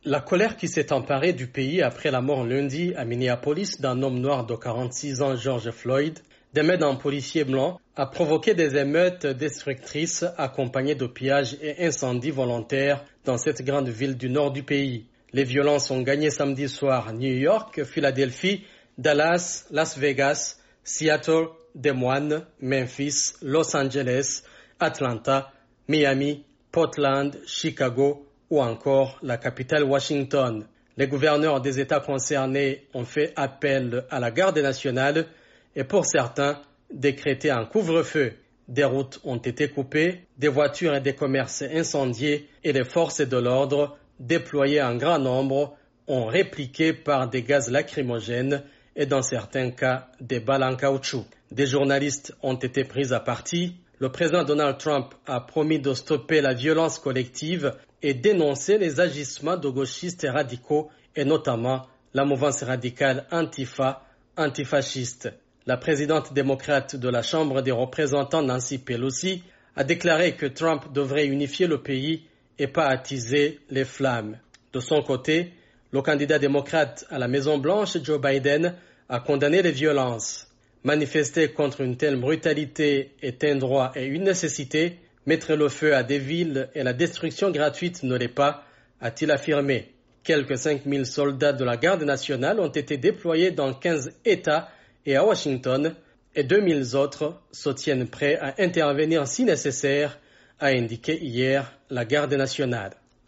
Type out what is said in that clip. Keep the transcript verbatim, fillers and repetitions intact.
La colère qui s'est emparée du pays après la mort lundi à Minneapolis d'un homme noir de quarante-six ans, George Floyd, des mains d'un policier blanc, a provoqué des émeutes destructrices accompagnées de pillages et incendies volontaires dans cette grande ville du nord du pays. Les violences ont gagné samedi soir New York, Philadelphie, Dallas, Las Vegas, Seattle, Des Moines, Memphis, Los Angeles, Atlanta, Miami, Portland, Chicago ou encore la capitale Washington. Les gouverneurs des États concernés ont fait appel à la garde nationale et pour certains, décrété un couvre-feu. Des routes ont été coupées, des voitures et des commerces incendiés et les forces de l'ordre, déployées en grand nombre, ont répliqué par des gaz lacrymogènes et dans certains cas des balles en caoutchouc. Des journalistes ont été pris à partie. Le président Donald Trump a promis de stopper la violence collective et dénoncer les agissements de gauchistes radicaux et notamment la mouvance radicale Antifa, antifasciste. La présidente démocrate de la Chambre des représentants, Nancy Pelosi, a déclaré que Trump devrait unifier le pays et pas attiser les flammes. De son côté, le candidat démocrate à la Maison-Blanche, Joe Biden, a condamné les violences. Manifester contre une telle brutalité est un droit et une nécessité. Mettre le feu à des villes et la destruction gratuite ne l'est pas, a-t-il affirmé. Quelques cinq mille soldats de la garde nationale ont été déployés dans quinze États et à Washington, et deux mille autres se tiennent prêts à intervenir si nécessaire, a indiqué hier la garde nationale.